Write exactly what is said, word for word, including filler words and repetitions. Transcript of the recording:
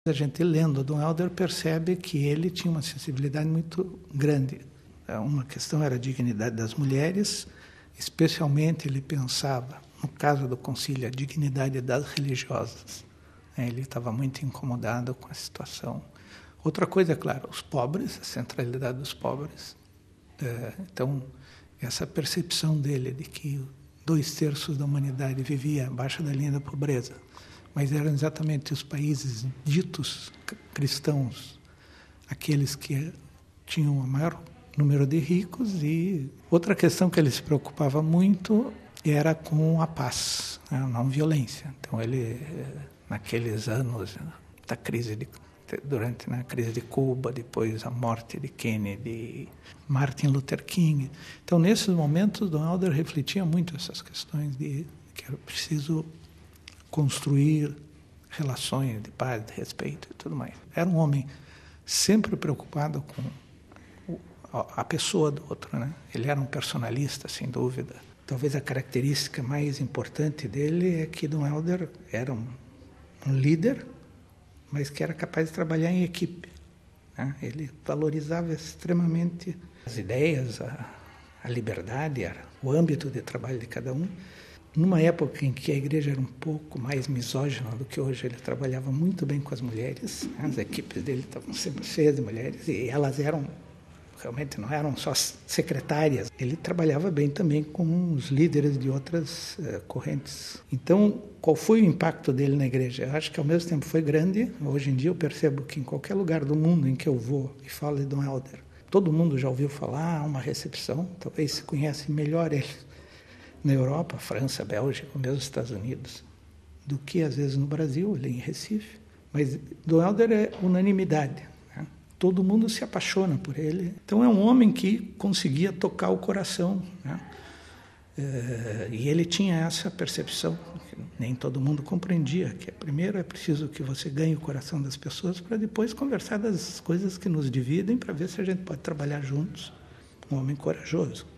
A gente lendo Dom Helder percebe que ele tinha uma sensibilidade muito grande. Uma questão era a dignidade das mulheres, especialmente ele pensava, no caso do concílio, a dignidade das religiosas. Ele estava muito incomodado com a situação. Outra coisa, é claro, os pobres, a centralidade dos pobres. Então, essa percepção dele de que dois terços da humanidade vivia abaixo da linha da pobreza, mas eram exatamente os países ditos cristãos, aqueles que tinham o maior número de ricos. E outra questão que ele se preocupava muito era com a paz, né, a não violência. Então ele, naqueles anos da crise de, durante né, a crise de Cuba, depois a morte de Kennedy, Martin Luther King. Então nesses momentos Dom Helder refletia muito essas questões de que era preciso construir relações de paz, de respeito e tudo mais. Era um homem sempre preocupado com a pessoa do outro, né? Ele era um personalista, sem dúvida. Talvez a característica mais importante dele é que Dom Helder era um, um líder, mas que era capaz de trabalhar em equipe, né? Ele valorizava extremamente as ideias, a, a liberdade, a, o âmbito de trabalho de cada um. Numa época em que a igreja era um pouco mais misógina do que hoje, ele trabalhava muito bem com as mulheres. As equipes dele estavam sempre cheias de mulheres e elas eram, realmente não eram só secretárias. Ele trabalhava bem também com os líderes de outras uh, correntes. Então, qual foi o impacto dele na igreja? Eu acho que ao mesmo tempo foi grande. Hoje em dia eu percebo que em qualquer lugar do mundo em que eu vou e falo de Dom Helder, todo mundo já ouviu falar, uma recepção, talvez se conhece melhor ele na Europa, França, Bélgica, mesmo os Estados Unidos, do que às vezes no Brasil, ali em Recife. Mas Dom Helder é unanimidade, né? Todo mundo se apaixona por ele. Então é um homem que conseguia tocar o coração, né? É, e ele tinha essa percepção, que nem todo mundo compreendia, que primeiro é preciso que você ganhe o coração das pessoas para depois conversar das coisas que nos dividem, para ver se a gente pode trabalhar juntos. Um homem corajoso.